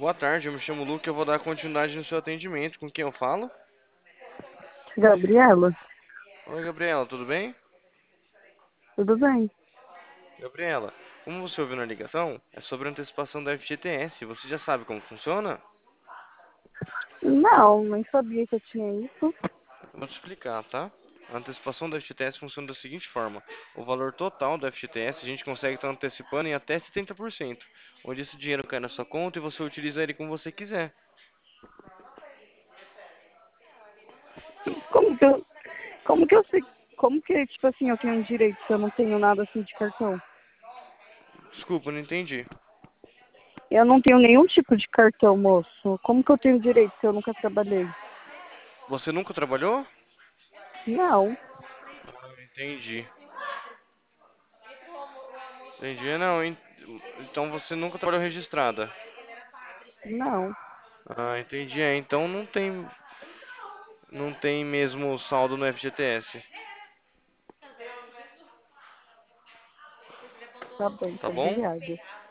Boa tarde, eu me chamo Luke, eu vou dar continuidade no seu atendimento. Com quem eu falo? Gabriela, Oi, Gabriela, tudo bem? tudo bem? Gabriela, como você ouviu na ligação, é sobre a antecipação da FGTS. Você já sabe como funciona? Não, nem sabia que eu tinha isso. Eu vou te explicar, tá? A antecipação da FGTS funciona da seguinte forma: o valor total da FGTS a gente consegue estar antecipando em até 70%, onde esse dinheiro cai na sua conta e você utiliza ele como você quiser. Como que eu, como que eu sei, como que, tipo assim, eu tenho um direito se eu não tenho nada assim de cartão? Desculpa, não entendi. Eu não tenho nenhum tipo de cartão, moço. Como que eu tenho direito se eu nunca trabalhei? Você nunca trabalhou? Não, Entendi. Entendi, não. Então você nunca trabalhou registrada. não, Ah, entendi. Então não tem mesmo saldo no FGTS, tá bom, tá então, bom? obrigada.